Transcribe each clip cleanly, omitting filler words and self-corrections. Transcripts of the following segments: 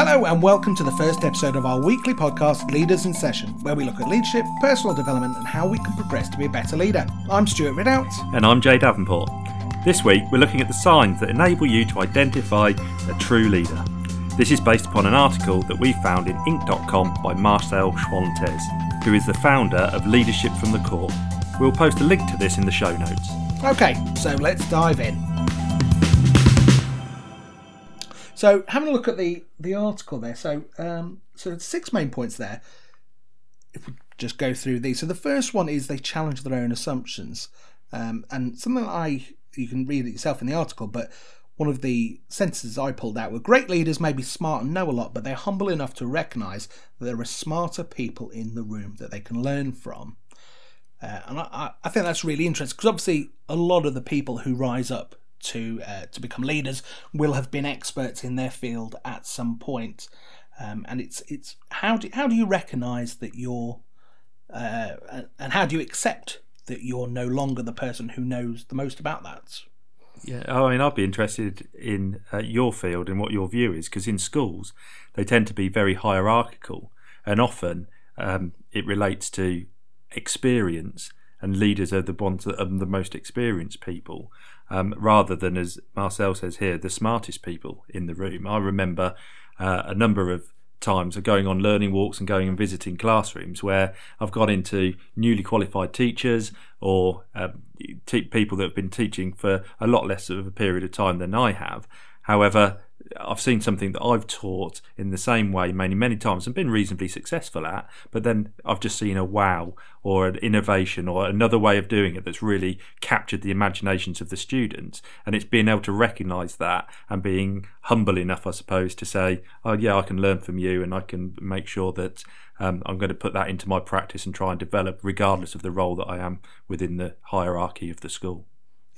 Hello and welcome to the first episode of our weekly podcast, Leaders in Session, where we look at leadership, personal development and how we can progress to be a better leader. I'm Stuart Ridout. And I'm Jay Davenport. This week we're looking at the signs that enable you to identify a true leader. This is based upon an article that we found in Inc.com by Marcel Schwantes, who is the founder of Leadership from the Core. We'll post a link to this in the show notes. Okay, so let's dive in. So having a look at the article there, so there's 6 main points there. If we just go through these, so the first one is they challenge their own assumptions, and something that you can read it yourself in the article, but one of the sentences I pulled out were: great leaders may be smart and know a lot, but they're humble enough to recognise that there are smarter people in the room that they can learn from. And I think that's really interesting, because obviously a lot of the people who rise up to become leaders will have been experts in their field at some point, and it's how do you recognise that you're and how do you accept that you're no longer the person who knows the most about that? Yeah, I mean, I'd be interested in your field and what your view is, because in schools they tend to be very hierarchical, and often it relates to experience, and leaders are the ones that are the most experienced people, rather than, as Marcel says here, the smartest people in the room. I remember a number of times of going on learning walks and going and visiting classrooms where I've gone into newly qualified teachers or people that have been teaching for a lot less of a period of time than I have. However, I've seen something that I've taught in the same way many times and been reasonably successful at, but then I've just seen a wow or an innovation or another way of doing it that's really captured the imaginations of the students, and it's being able to recognise that and being humble enough, I suppose, to say, oh yeah, I can learn from you and I can make sure that I'm going to put that into my practice and try and develop regardless of the role that I am within the hierarchy of the school.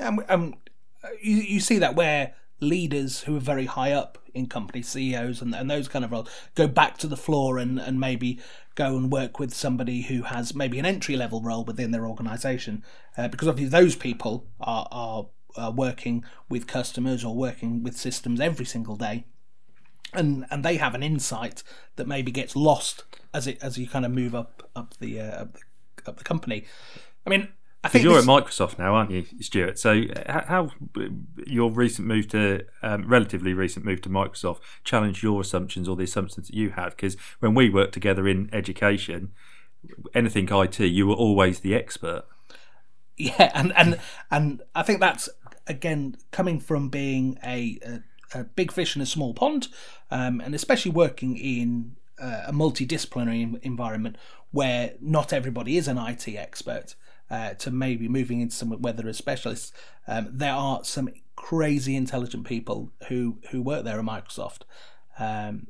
You see that where leaders who are very high up in companies, CEOs and those kind of roles, go back to the floor and maybe go and work with somebody who has maybe an entry-level role within their organisation, because obviously those people are working with customers or working with systems every single day, and they have an insight that maybe gets lost as you kind of move up the company. I mean, I think you're at Microsoft now, aren't you, Stuart? So how your relatively recent move to Microsoft challenged your assumptions or the assumptions that you had? Because when we worked together in education, anything IT, you were always the expert. Yeah, and I think that's, again, coming from being a big fish in a small pond, and especially working in a multidisciplinary environment where not everybody is an IT expert. To maybe moving into somewhere where there are specialists, there are some crazy intelligent people who work there at Microsoft, and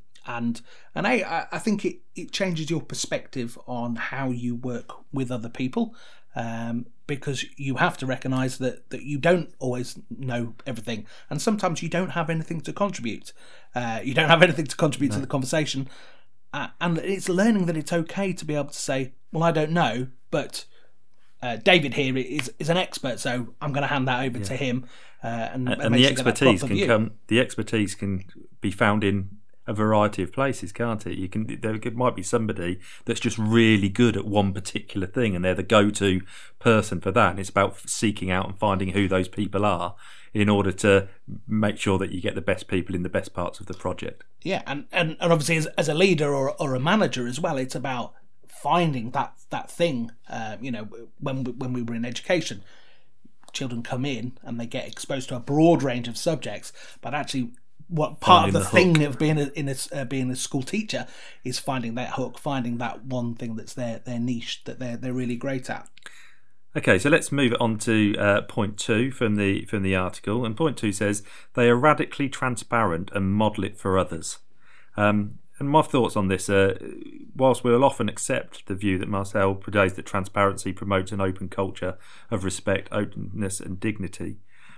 I think it changes your perspective on how you work with other people, because you have to recognise that you don't always know everything, and sometimes you don't have anything to contribute. You don't have anything to contribute to the conversation, and it's learning that it's okay to be able to say, well, I don't know, but David here is an expert, so I'm going to hand that over to him. And the expertise can come. The expertise can be found in a variety of places, can't it? There might be somebody that's just really good at one particular thing, and they're the go-to person for that. And it's about seeking out and finding who those people are in order to make sure that you get the best people in the best parts of the project. Yeah, and obviously as a leader or a manager as well, it's about finding that thing. When we were in education, children come in and they get exposed to a broad range of subjects, but actually what part of the thing of being a school teacher is finding that hook, finding that one thing that's their niche that they're really great at. Okay, so let's move on to point 2 from the article. And point 2 says they are radically transparent and model it for others. And my thoughts on this are, whilst we'll often accept the view that Marcel portrays that transparency promotes an open culture of respect, openness and dignity,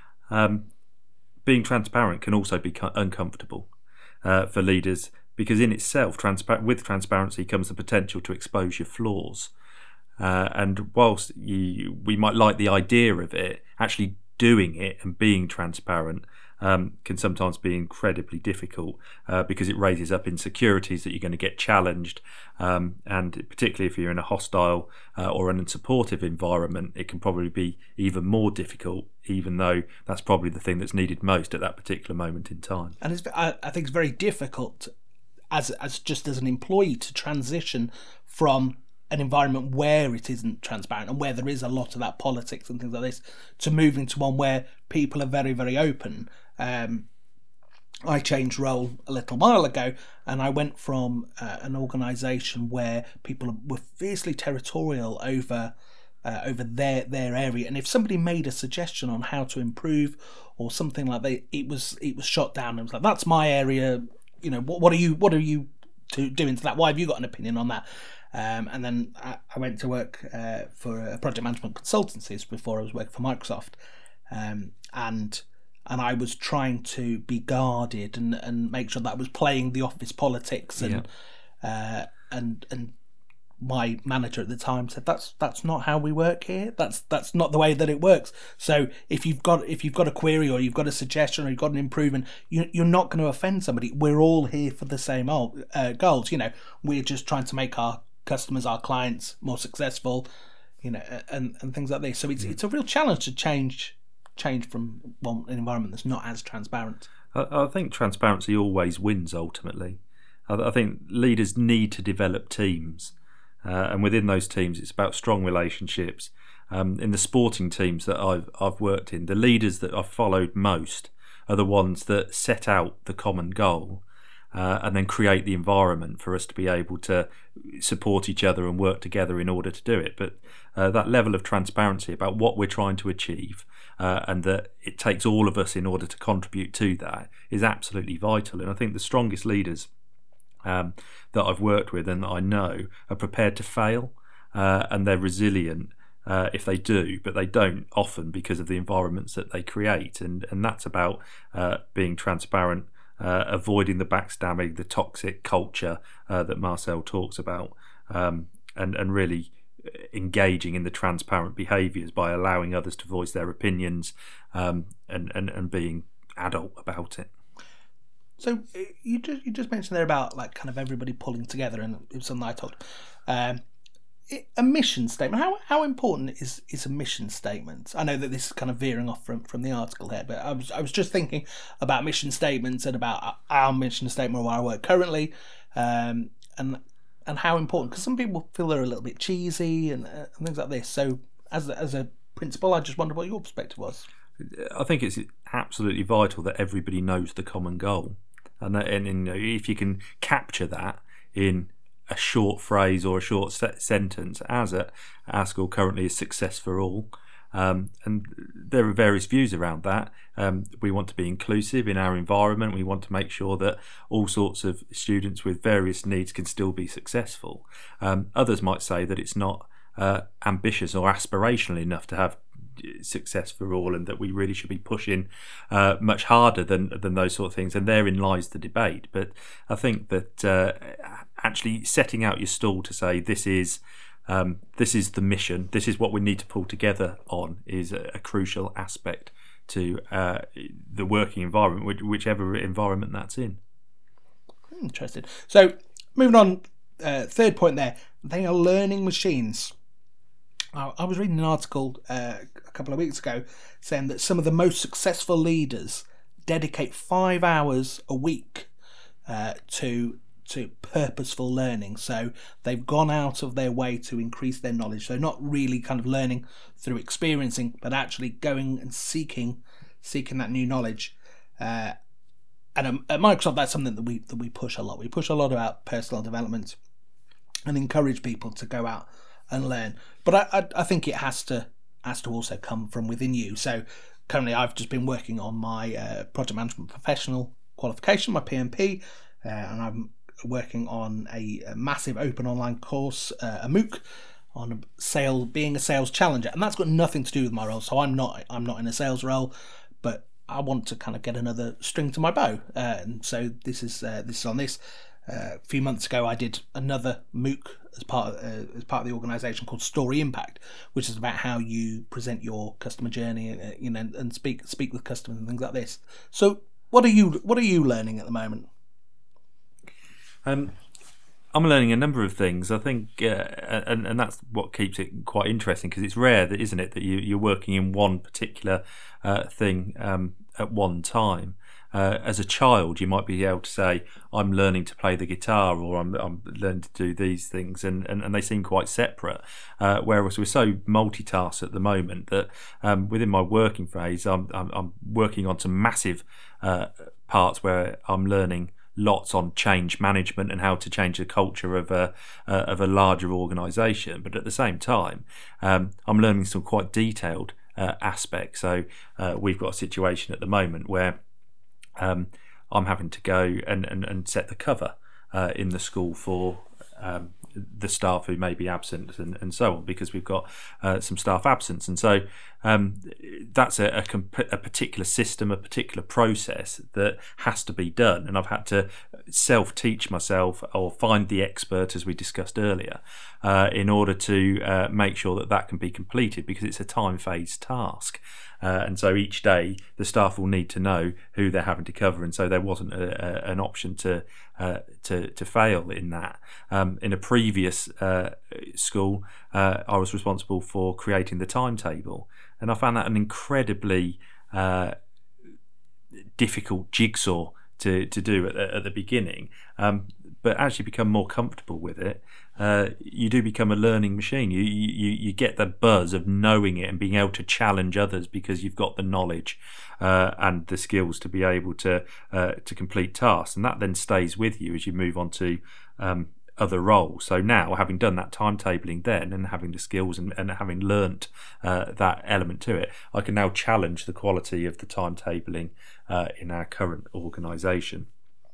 being transparent can also be uncomfortable for leaders, because in itself, with transparency comes the potential to expose your flaws. And whilst we might like the idea of it, actually doing it and being transparent can sometimes be incredibly difficult because it raises up insecurities that you're going to get challenged, and particularly if you're in a hostile or an unsupportive environment, it can probably be even more difficult, even though that's probably the thing that's needed most at that particular moment in time. And I think it's very difficult as just as an employee to transition from an environment where it isn't transparent and where there is a lot of that politics and things like this, to moving to one where people are very, very open. I changed role a little while ago, and I went from an organisation where people were fiercely territorial over their area, and if somebody made a suggestion on how to improve or something like that, it was shot down. It was like, that's my area. You know, what are you doing to that? Why have you got an opinion on that? And then I went to work for project management consultancies before I was working for Microsoft, and I was trying to be guarded and make sure that I was playing the office politics, and my manager at the time said that's not how we work here. That's not the way that it works. So if you've got a query or you've got a suggestion or you've got an improvement, you're not going to offend somebody. We're all here for the same goals. You know, we're just trying to make our customers, our clients, more successful. You know, and things like this. So it's a real challenge to change from an environment that's not as transparent. I think transparency always wins ultimately. I think leaders need to develop teams. And within those teams, it's about strong relationships. In the sporting teams that I've worked in, the leaders that I've followed most are the ones that set out the common goal and then create the environment for us to be able to support each other and work together in order to do it. But that level of transparency about what we're trying to achieve and that it takes all of us in order to contribute to that is absolutely vital. And I think the strongest leaders that I've worked with and that I know are prepared to fail, and they're resilient if they do, but they don't often because of the environments that they create, and that's about being transparent, avoiding the backstabbing, the toxic culture that Marcel talks about, and really engaging in the transparent behaviours by allowing others to voice their opinions, and being adult about it. So you just mentioned there about like kind of everybody pulling together, and it was something I told. A mission statement. How important is a mission statement? I know that this is kind of veering off from the article here, but I was just thinking about mission statements and about our mission statement where I work currently, and how important, because some people feel they're a little bit cheesy and things like this. So as a principal, I just wondered what your perspective was. I think it's absolutely vital that everybody knows the common goal. And if you can capture that in a short phrase or a short sentence, as at our school currently is success for all, and there are various views around that. We want to be inclusive in our environment. We want to make sure that all sorts of students with various needs can still be successful. Others might say that it's not ambitious or aspirational enough to have success for all, and that we really should be pushing much harder than those sort of things, and therein lies the debate. But I think that actually setting out your stall to say this is the mission, this is what we need to pull together on, is a crucial aspect to the working environment, whichever environment that's in. Interesting. So moving on, third point there, they are learning machines. I was reading an article a couple of weeks ago saying that some of the most successful leaders dedicate 5 hours a week to purposeful learning. So they've gone out of their way to increase their knowledge. So not really kind of learning through experiencing, but actually going and seeking that new knowledge. And at Microsoft, that's something that we push a lot. We push a lot about personal development and encourage people to go out and learn. But I think it has to also come from within you. So currently I've just been working on my project management professional qualification, my PMP, and I'm working on a massive open online course, a MOOC, on being a sales challenger, and that's got nothing to do with my role. So I'm not in a sales role, but I want to kind of get another string to my bow, and so this is on this. a few months ago, I did another MOOC as part of the organisation called Story Impact, which is about how you present your customer journey, and speak with customers and things like this. So, what are you learning at the moment? I'm learning a number of things. I think, and that's what keeps it quite interesting, because it's rare, that isn't it, that you're working in one particular thing at one time. As a child, you might be able to say, I'm learning to play the guitar, or I'm learning to do these things, and they seem quite separate. Whereas we're so multitasked at the moment that within my working phase, I'm working on some massive parts where I'm learning lots on change management and how to change the culture of a larger organisation. But at the same time, I'm learning some quite detailed aspects. So we've got a situation at the moment where I'm having to go and set the cover in the school for the staff who may be absent and so on, because we've got some staff absence. And so that's a particular system, a particular process that has to be done. And I've had to self-teach myself, or find the expert, as we discussed earlier, in order to make sure that can be completed, because it's a time-phased task. And so each day the staff will need to know who they're having to cover, and so there wasn't an option to fail in that. In a previous school, I was responsible for creating the timetable, and I found that an incredibly difficult jigsaw to do at the beginning. But as you become more comfortable with it, you do become a learning machine. You get the buzz of knowing it and being able to challenge others, because you've got the knowledge and the skills to be able to complete tasks, and that then stays with you as you move on to other roles. So now, having done that timetabling then, and having the skills and having learnt that element to it, I can now challenge the quality of the timetabling in our current organisation.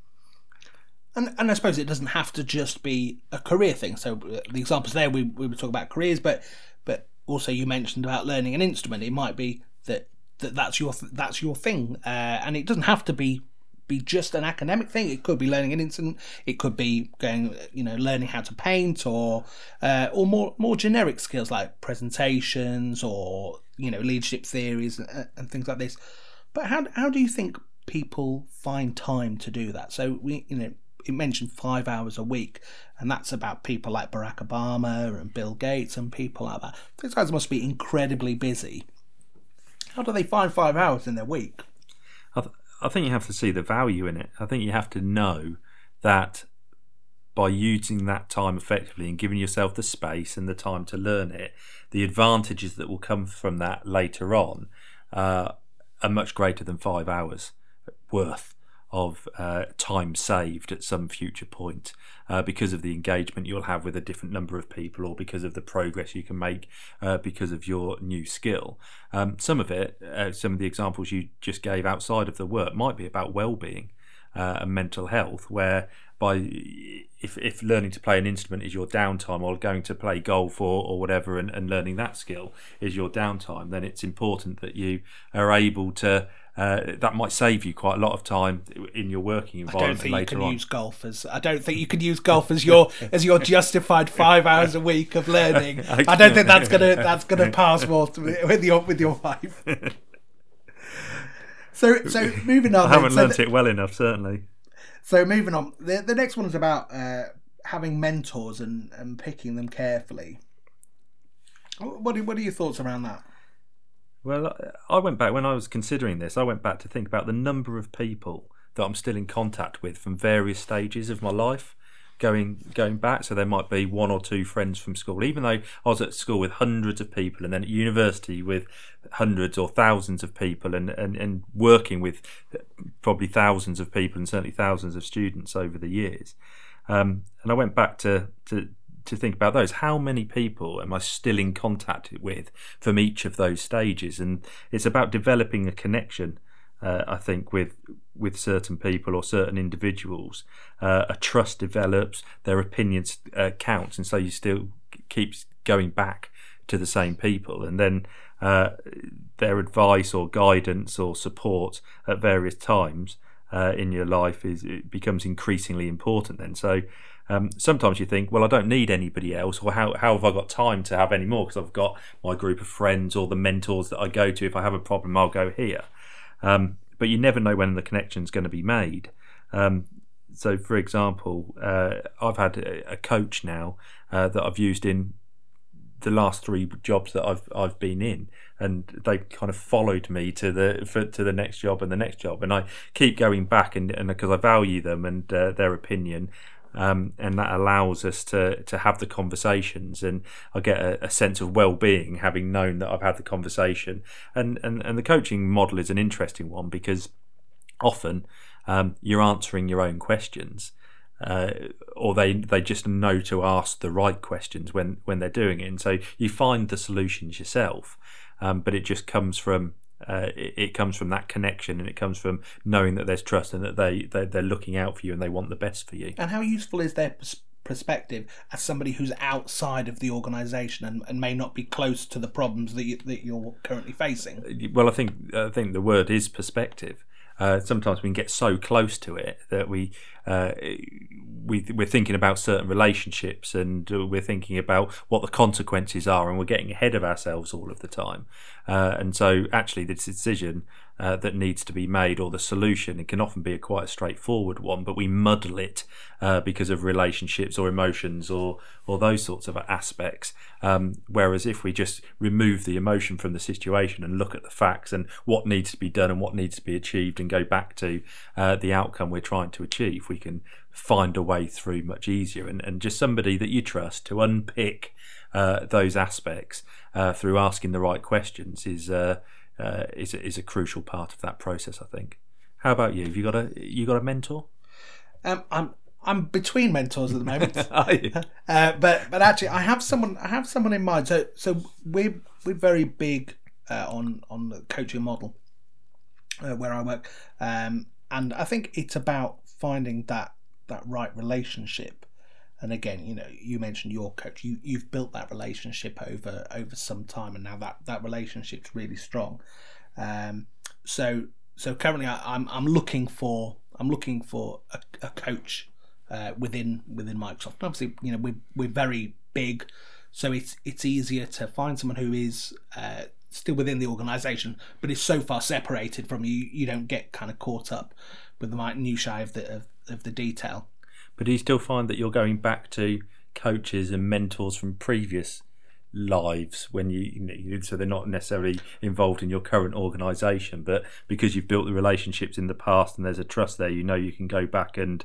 And I suppose it doesn't have to just be a career thing. So the examples there, we were talking about careers, but also you mentioned about learning an instrument. It might be that's your thing, and it doesn't have to be just an academic thing. It could be learning an instrument. It could be learning how to paint, or more generic skills like presentations, or leadership theories and things like this. But how do you think people find time to do that? So it mentioned 5 hours a week, and that's about people like Barack Obama and Bill Gates and people like that. These guys must be incredibly busy. How do they find 5 hours in their week? I think you have to see the value in it. I think you have to know that by using that time effectively and giving yourself the space and the time to learn it, the advantages that will come from that later on are much greater than 5 hours worth of time saved at some future point, because of the engagement you'll have with a different number of people, or because of the progress you can make because of your new skill. Some of the examples you just gave outside of the work might be about well-being and mental health, where if learning to play an instrument is your downtime, or going to play golf or whatever, and learning that skill is your downtime, then it's important that you are able to that might save you quite a lot of time in your working environment later on. I don't think you can use golf as your justified 5 hours a week of learning. I don't think that's gonna pass well with your wife. So moving on. I haven't learnt it well enough, certainly. So moving on, the next one is about having mentors and picking them carefully. What are your thoughts around that? Well, I went back, when I was considering this, I went back to think about the number of people that I'm still in contact with from various stages of my life, going back. So there might be one or two friends from school, even though I was at school with hundreds of people, and then at university with hundreds or thousands of people, and working with probably thousands of people, and certainly thousands of students over the years. And I went back to think about those. How many people am I still in contact with from each of those stages? And it's about developing a connection, I think, with certain people or certain individuals. A trust develops, their opinions counts, and so you still keep going back to the same people, and then their advice or guidance or support at various times in your life it becomes increasingly important then. So sometimes you think, well, I don't need anybody else, or how have I got time to have any more, because I've got my group of friends or the mentors that I go to. If I have a problem, I'll go here. But you never know when the connection's going to be made. So, for example, I've had a coach now that I've used in the last 3 jobs that I've been in, and they kind of followed me to the next job and the next job, and I keep going back, and because I value them and their opinion, and that allows us to have the conversations, and I get a sense of well-being having known that I've had the conversation, and the coaching model is an interesting one, because often you're answering your own questions. Or they just know to ask the right questions when they're doing it, and so you find the solutions yourself. But it just comes from it comes from that connection, and it comes from knowing that there's trust, and that they're looking out for you and they want the best for you. And how useful is their perspective as somebody who's outside of the organisation and may not be close to the problems that you're currently facing? Well, I think the word is perspective. Sometimes we can get so close to it that we're thinking about certain relationships, and we're thinking about what the consequences are, and we're getting ahead of ourselves all of the time. And so actually the decision that needs to be made, or the solution, it can often be quite a straightforward one, but we muddle it because of relationships or emotions or those sorts of aspects. Whereas if we just remove the emotion from the situation and look at the facts and what needs to be done and what needs to be achieved, and go back to the outcome we're trying to achieve, we can find a way through much easier. And just somebody that you trust to unpick those aspects through asking the right questions is a crucial part of that process, I think. How about you? Have you got a mentor? I'm between mentors at the moment. Are you? But actually, I have someone in mind. So we're very big on the coaching model where I work, and I think it's about finding that right relationship. And again, you mentioned your coach. You've built that relationship over some time, and now that relationship's really strong. So currently, I'm looking for a coach within Microsoft. And obviously, we're very big, so it's easier to find someone who is still within the organisation, but is so far separated from you. You don't get kind of caught up with the minutiae of the detail. But do you still find that you're going back to coaches and mentors from previous lives when so they're not necessarily involved in your current organisation, but because you've built the relationships in the past and there's a trust there, you can go back and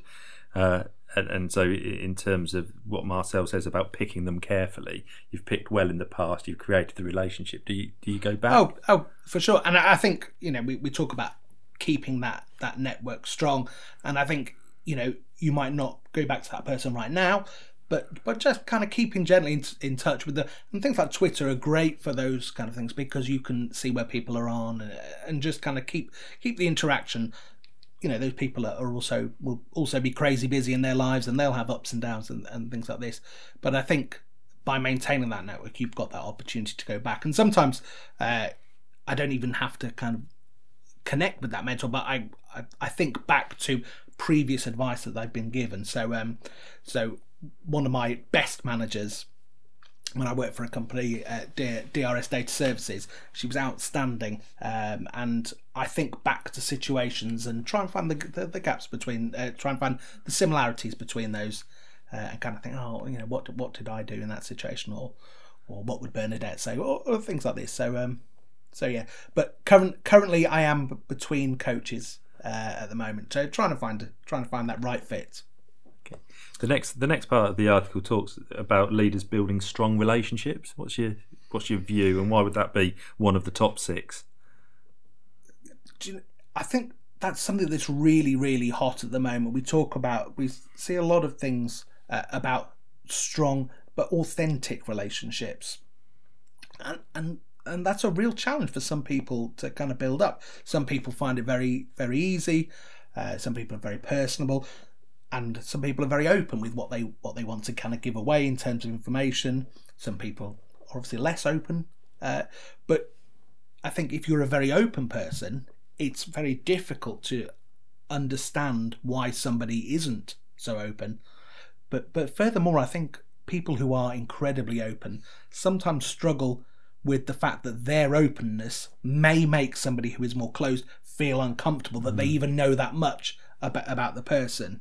so in terms of what Marcel says about picking them carefully, you've picked well in the past, you've created the relationship. Do you go back? Oh, for sure. And I think we talk about keeping that network strong, and I think you might not go back to that person right now, but just kind of keeping gently in touch with and things like Twitter are great for those kind of things, because you can see where people are on and just kind of keep the interaction. Those people will also be crazy busy in their lives, and they'll have ups and downs and things like this. But I think by maintaining that network, you've got that opportunity to go back. And sometimes I don't even have to kind of connect with that mentor, but I think back to previous advice that they've been given. So one of my best managers when I worked for a company, DRS Data Services, she was outstanding, and I think back to situations and try and find the gaps between, try and find the similarities between those, and kind of think, what did I do in that situation, or what would Bernadette say, or things like this. So yeah, but currently I am between coaches at the moment, so trying to find that right fit. Okay. The next part of the article talks about leaders building strong relationships. What's your view, and why would that be one of the top 6? I think that's something that's really, really hot at the moment. We see a lot of things about strong but authentic relationships, and that's a real challenge for some people to kind of build up. Some people find it very, very easy. Some people are very personable, and some people are very open with what they want to kind of give away in terms of information. Some people are obviously less open, but I think if you're a very open person, it's very difficult to understand why somebody isn't so open. But furthermore, I think people who are incredibly open sometimes struggle with the fact that their openness may make somebody who is more closed feel uncomfortable, that they even know that much about the person.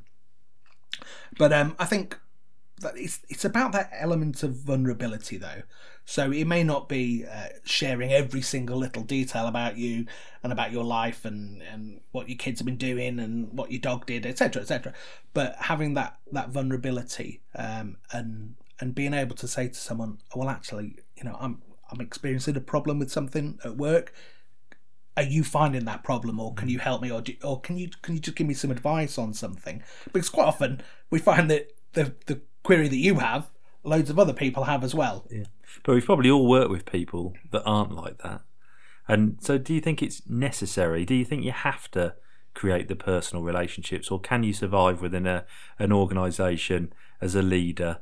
But I think that it's about that element of vulnerability, though. So it may not be sharing every single little detail about you and about your life and what your kids have been doing and what your dog did, etc., etc. But having that vulnerability and being able to say to someone, well, actually, I'm experiencing a problem with something at work. Are you finding that problem, or can you help me, or can you just give me some advice on something? Because quite often we find that the query that you have, loads of other people have as well. Yeah. But we've probably all worked with people that aren't like that. And so do you think it's necessary? Do you think you have to create the personal relationships, or can you survive within an organisation as a leader,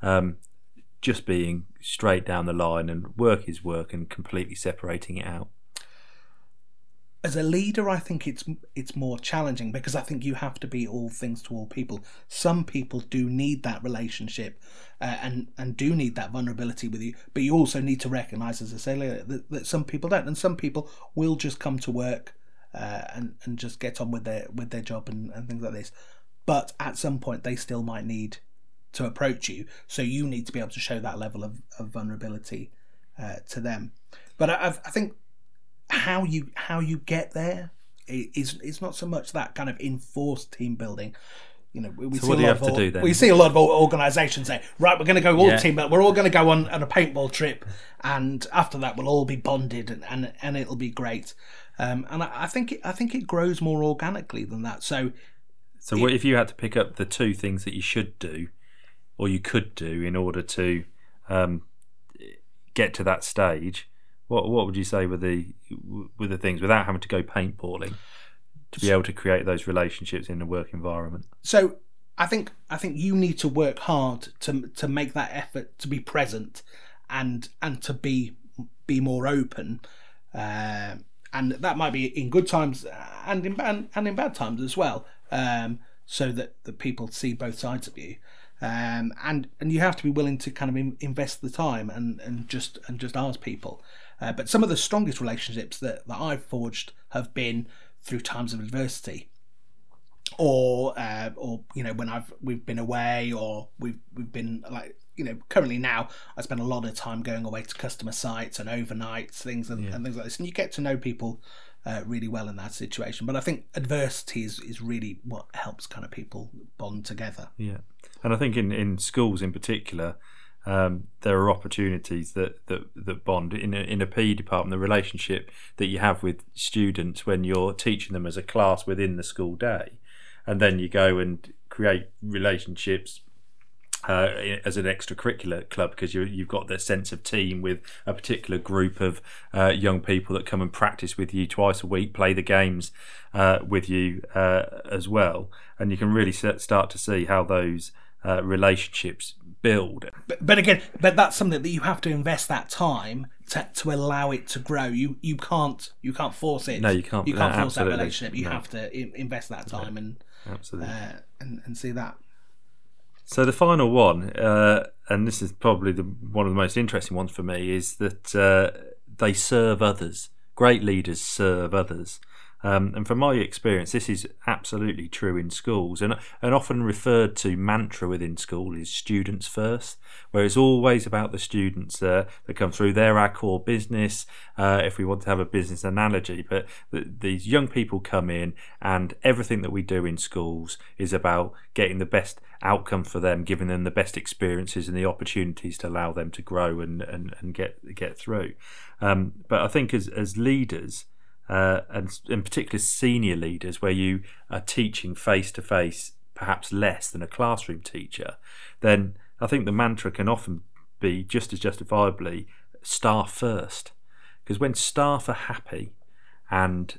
just being straight down the line and work is work and completely separating it out? As a leader, I think it's more challenging, because I think you have to be all things to all people. Some people do need that relationship and do need that vulnerability with you, but you also need to recognise, as I say later, that some people don't, and some people will just come to work and just get on with their job and things like this. But at some point, they still might need to approach you, so you need to be able to show that level of vulnerability to them. But I think how you get there is not so much that kind of enforced team building. We see a lot of organisations say, right, we're going to go all team, but we're all going to go on a paintball trip, and after that we'll all be bonded and it'll be great. And I think it grows more organically than that. So what if you had to pick up the two things that you should do, or you could do, in order to get to that stage? What would you say were the things, without having to go paintballing, to be able to create those relationships in a work environment? So I think you need to work hard to make that effort to be present and to be more open, and that might be in good times and in bad times as well, so that the people see both sides of you. And you have to be willing to kind of invest the time and just ask people. But some of the strongest relationships that I've forged have been through times of adversity, or when we've been away, or we've been currently now I spend a lot of time going away to customer sites and overnights, things and things like this, and you get to know people really well in that situation. But I think adversity is really what helps kind of people bond together. Yeah, and I think in schools in particular, there are opportunities that bond in a PE department. The relationship that you have with students when you're teaching them as a class within the school day, and then you go and create relationships as an extracurricular club, because you've got the sense of team with a particular group of young people that come and practice with you twice a week, play the games with you as well, and you can really start to see how those relationships build. But that's something that you have to invest that time to allow it to grow. You can't force it. No, you can't. You can't force absolutely. that relationship. You have to invest that time absolutely. And see that. So the final one, and this is probably one of the most interesting ones for me, is that they serve others. Great leaders serve others. And from my experience, this is absolutely true in schools, and often referred to mantra within school is students first, where it's always about the students that come through. They're our core business, if we want to have a business analogy. But these young people come in, and everything that we do in schools is about getting the best outcome for them, giving them the best experiences and the opportunities to allow them to grow and get through. But I think as leaders, and in particular senior leaders, where you are teaching face to face perhaps less than a classroom teacher, then I think the mantra can often be just as justifiably staff first. Because when staff are happy and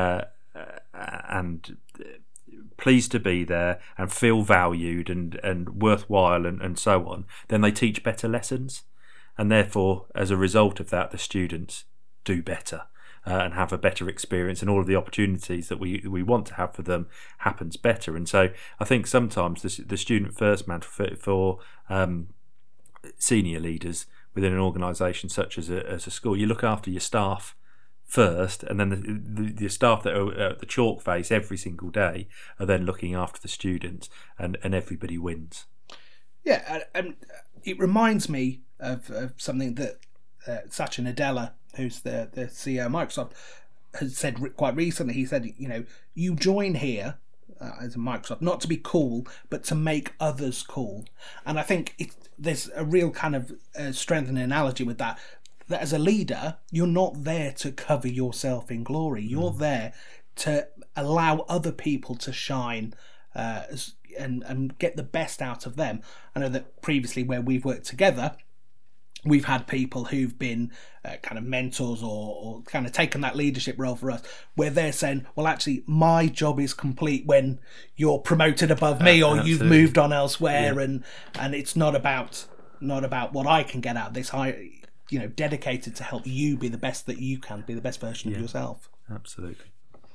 pleased to be there and feel valued and worthwhile and so on, then they teach better lessons, and therefore as a result of that the students do better. and have a better experience, and all of the opportunities that we want to have for them happens better. And so I think sometimes the student first mantle for senior leaders within an organisation such as a school, you look after your staff first, and then the staff that are at the chalk face every single day are then looking after the students, and everybody wins. Yeah, and it reminds me of something that Satya Nadella, who's the CEO of Microsoft, has said quite recently. He said, you join here as a Microsoft not to be cool, but to make others cool. And I think there's a real kind of strength and analogy with that as a leader, you're not there to cover yourself in glory. You're there to allow other people to shine and get the best out of them. I know that previously where we've worked together, we've had people who've been kind of mentors or kind of taken that leadership role for us, where they're saying, well, actually, my job is complete when you're promoted above me or you've moved on elsewhere, and it's not about what I can get out of this. Dedicated to help you be the best that you can, be the best version of yourself. Absolutely.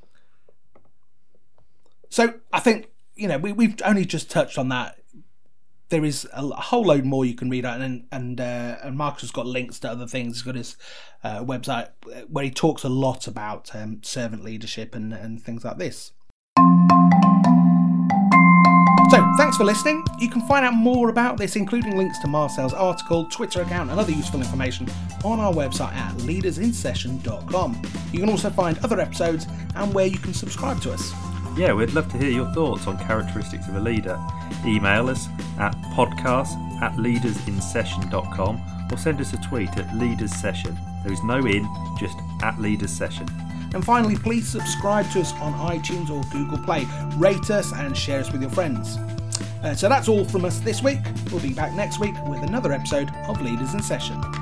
So I think, we've only just touched on that. There is a whole load more you can read out, and Marcus has got links to other things. He's got his website where he talks a lot about servant leadership and things like this. So, thanks for listening. You can find out more about this, including links to Marcel's article, Twitter account, and other useful information on our website at leadersinsession.com. You can also find other episodes and where you can subscribe to us. Yeah, we'd love to hear your thoughts on characteristics of a leader. Email us at podcast@leadersinsession.com or send us a tweet at leaderssession. There is no in, just at leaderssession. And finally, please subscribe to us on iTunes or Google Play. Rate us and share us with your friends. So that's all from us this week. We'll be back next week with another episode of Leaders in Session.